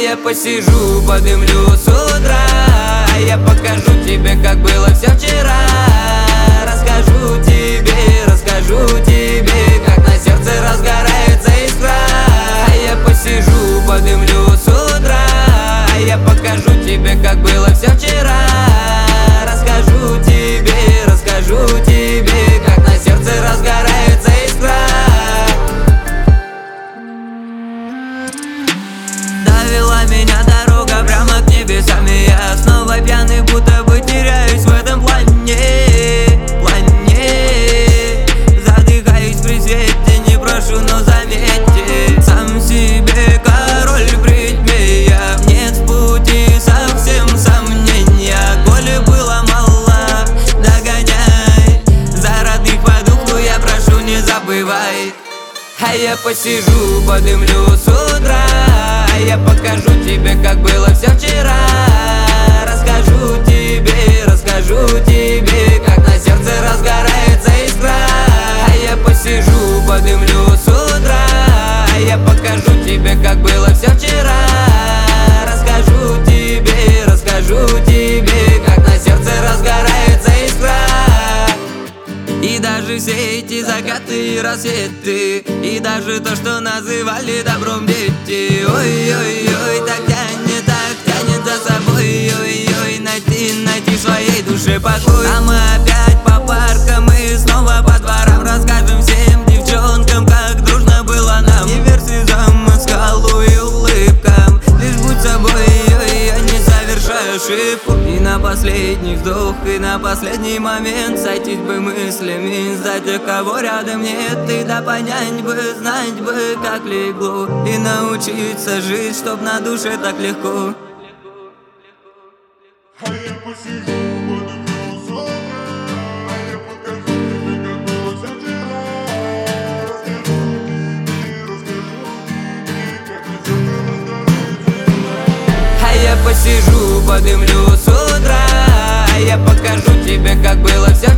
я посижу, подымлю с утра, а я покажу тебе, как было все вчера. Расскажу тебе, как на сердце разгорается искра. А я посижу, подымлю с утра, а я покажу тебе, как было все вчера. Расскажу тебе, как на сердце разгорается искра. Довела меня дорога прямо к небесам, и я снова пьяный, будто бы теряюсь в этом плане. Задыхаюсь при свете, не прошу, но заметьте, сам себе король в ритме я. Нет в пути совсем сомнения, коли было мало, догоняй. За родных по духу я прошу, не забывай. А я посижу, подымлю с утра, а я покажу тебе, как было все вчера. Расскажу тебе, как на сердце разгорается искра. А я посижу, подымлю с утра, а я покажу тебе, как было все вчера. Расскажу тебе, как на сердце разгорается искра. И даже все эти закаты и рассветы, и даже то, что называли добром дети. Ой-ой-ой, так тянет за собой. Ой-ой, найти в своей душе покой. А мы опять по паркам и снова по дворам расскажем всем девчонкам, как дружно было нам. Не верь слезам, скалу и улыбкам, лишь будь собой, ой-ой, не совершай ошибку. И на последний вдох, и на последний момент сойтись бы мыслями за тех, кого рядом нет. И да понять бы, знать бы, как легло, и научиться жить, чтоб на душе так легко. А я посижу, подымлю с утра, а я покажу тебе, как было все вчера. Расскажу тебе, как на сердце разгорается искра. А я посижу, подымлю с утра, а я покажу тебе, как было все